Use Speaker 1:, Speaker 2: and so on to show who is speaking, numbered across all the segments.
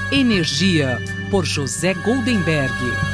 Speaker 1: Energia, por José Goldenberg.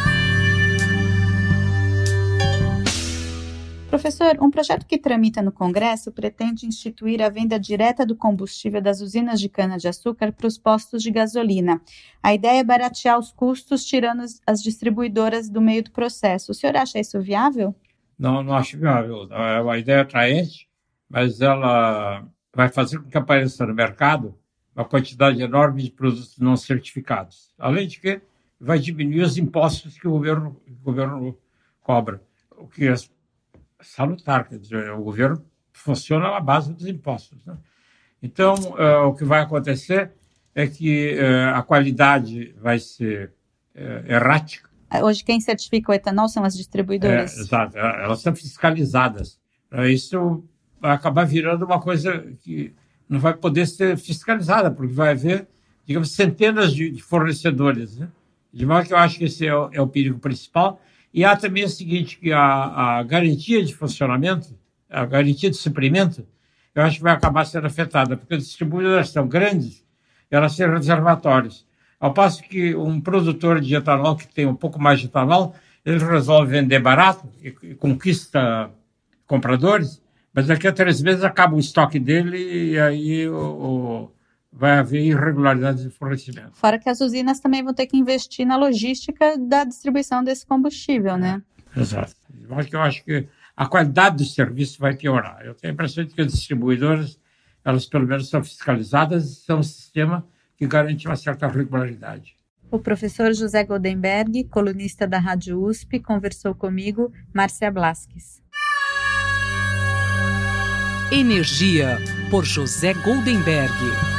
Speaker 2: Professor, um projeto que tramita no Congresso pretende instituir a venda direta do combustível das usinas de cana-de-açúcar para os postos de gasolina. A ideia é baratear os custos, tirando as distribuidoras do meio do processo. O senhor acha isso viável?
Speaker 3: Não acho viável. É uma ideia atraente, mas ela vai fazer com que apareça no mercado uma quantidade enorme de produtos não certificados. Além de que vai diminuir os impostos que o governo cobra, o que é salutar, quer dizer, o governo funciona à base dos impostos, né? Então, o que vai acontecer é que a qualidade vai ser errática.
Speaker 2: Hoje quem certifica o etanol são as distribuidoras?
Speaker 3: Exato, elas são fiscalizadas. Isso vai acabar virando uma coisa que não vai poder ser fiscalizada, porque vai haver, digamos, centenas de fornecedores, né? De modo que eu acho que esse é o perigo principal. E há também o seguinte, que a garantia de funcionamento, a garantia de suprimento, eu acho que vai acabar sendo afetada, porque as distribuidoras são grandes, elas têm reservatórios. Ao passo que um produtor de etanol que tem um pouco mais de etanol, ele resolve vender barato e conquista compradores, mas daqui a 3 meses acaba o estoque dele e aí vai haver irregularidades de fornecimento.
Speaker 2: Fora que as usinas também vão ter que investir na logística da distribuição desse combustível, né?
Speaker 3: Exato. Eu acho que a qualidade do serviço vai piorar. Eu tenho a impressão de que as distribuidoras, elas pelo menos são fiscalizadas e são um sistema que garante uma certa regularidade.
Speaker 2: O professor José Goldenberg, colunista da Rádio USP, conversou comigo, Márcia Blasques.
Speaker 1: Energia, por José Goldenberg.